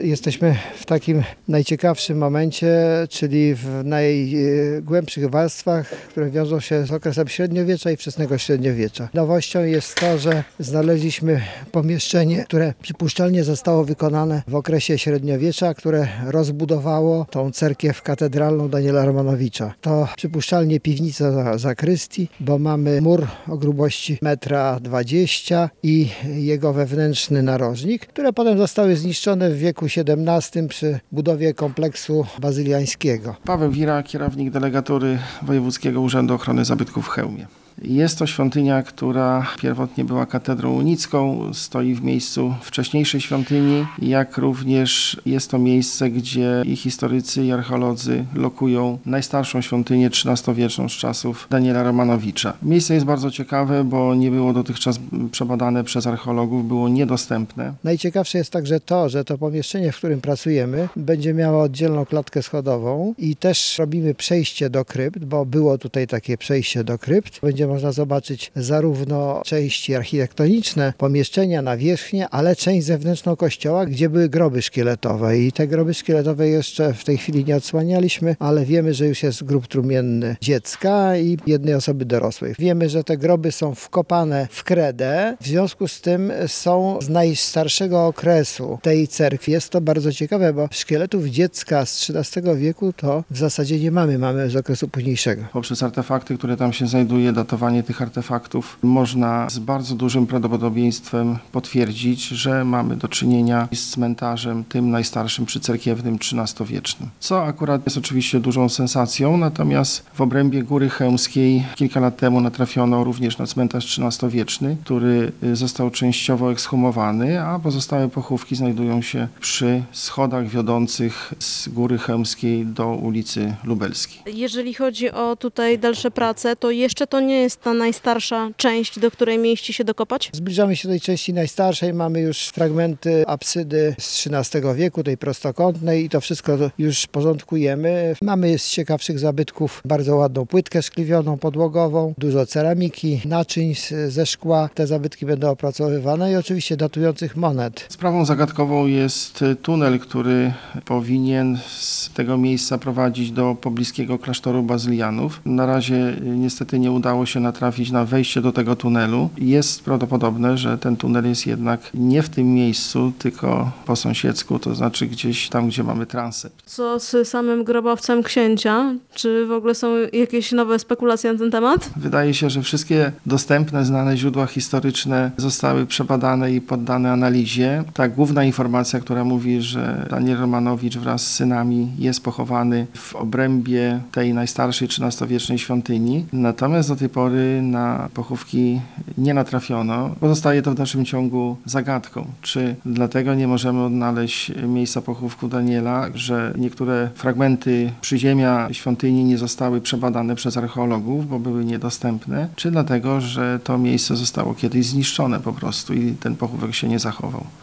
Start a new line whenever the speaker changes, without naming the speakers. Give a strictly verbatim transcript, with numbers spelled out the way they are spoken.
Jesteśmy w takim najciekawszym momencie, czyli w najgłębszych warstwach, które wiążą się z okresem średniowiecza i wczesnego średniowiecza. Nowością jest to, że znaleźliśmy pomieszczenie, które przypuszczalnie zostało wykonane w okresie średniowiecza, które rozbudowało tą cerkiew katedralną Daniela Romanowicza. To przypuszczalnie piwnica za zakrystii, bo mamy mur o grubości metra dwadzieścia i jego wewnętrzny narożnik, które potem zostały zniszczone w wieku siedemnastym przy budowie kompleksu bazyliańskiego.
Paweł Wira, kierownik delegatury Wojewódzkiego Urzędu Ochrony Zabytków w Chełmie. Jest to świątynia, która pierwotnie była katedrą unicką, stoi w miejscu wcześniejszej świątyni, jak również jest to miejsce, gdzie i historycy, i archeolodzy lokują najstarszą świątynię trzynastowieczną z czasów Daniela Romanowicza. Miejsce jest bardzo ciekawe, bo nie było dotychczas przebadane przez archeologów, było niedostępne.
Najciekawsze jest także to, że to pomieszczenie, w którym pracujemy, będzie miało oddzielną klatkę schodową i też robimy przejście do krypt, bo było tutaj takie przejście do krypt. Będzie można zobaczyć zarówno części architektoniczne, pomieszczenia, nawierzchnię, ale część zewnętrzną kościoła, gdzie były groby szkieletowe. I te groby szkieletowe jeszcze w tej chwili nie odsłanialiśmy, ale wiemy, że już jest grób trumienny dziecka i jednej osoby dorosłej. Wiemy, że te groby są wkopane w kredę, w związku z tym są z najstarszego okresu tej cerkwi. Jest to bardzo ciekawe, bo szkieletów dziecka z trzynastego wieku to w zasadzie nie mamy, mamy z okresu późniejszego.
Poprzez artefakty, które tam się znajduje, datowanie tych artefaktów, można z bardzo dużym prawdopodobieństwem potwierdzić, że mamy do czynienia z cmentarzem tym najstarszym przycerkiewnym trzynastowiecznym. Co akurat jest oczywiście dużą sensacją, natomiast w obrębie Góry Chełmskiej kilka lat temu natrafiono również na cmentarz trzynastowieczny, który został częściowo ekshumowany, a pozostałe pochówki znajdują się przy schodach wiodących z Góry Chełmskiej do ulicy Lubelskiej.
Jeżeli chodzi o tutaj dalsze prace, to jeszcze to nie jest ta najstarsza część, do której mieliście się dokopać?
Zbliżamy się do tej części najstarszej. Mamy już fragmenty apsydy z trzynastego wieku, tej prostokątnej i to wszystko już porządkujemy. Mamy z ciekawszych zabytków bardzo ładną płytkę szkliwioną, podłogową, dużo ceramiki, naczyń ze szkła. Te zabytki będą opracowywane i oczywiście datujących monet.
Sprawą zagadkową jest tunel, który powinien z tego miejsca prowadzić do pobliskiego klasztoru bazylianów. Na razie niestety nie udało się natrafić na wejście do tego tunelu. Jest prawdopodobne, że ten tunel jest jednak nie w tym miejscu, tylko po sąsiedzku, to znaczy gdzieś tam, gdzie mamy transept.
Co z samym grobowcem księcia? Czy w ogóle są jakieś nowe spekulacje na ten temat?
Wydaje się, że wszystkie dostępne, znane źródła historyczne zostały przebadane i poddane analizie. Ta główna informacja, która mówi, że Daniel Romanowicz wraz z synami jest pochowany w obrębie tej najstarszej trzynastowiecznej świątyni. Natomiast do tej pory na pochówki nie natrafiono. Pozostaje to w dalszym ciągu zagadką. Czy dlatego nie możemy odnaleźć miejsca pochówku Daniela, że niektóre fragmenty przyziemia świątyni nie zostały przebadane przez archeologów, bo były niedostępne, czy dlatego, że to miejsce zostało kiedyś zniszczone po prostu i ten pochówek się nie zachował.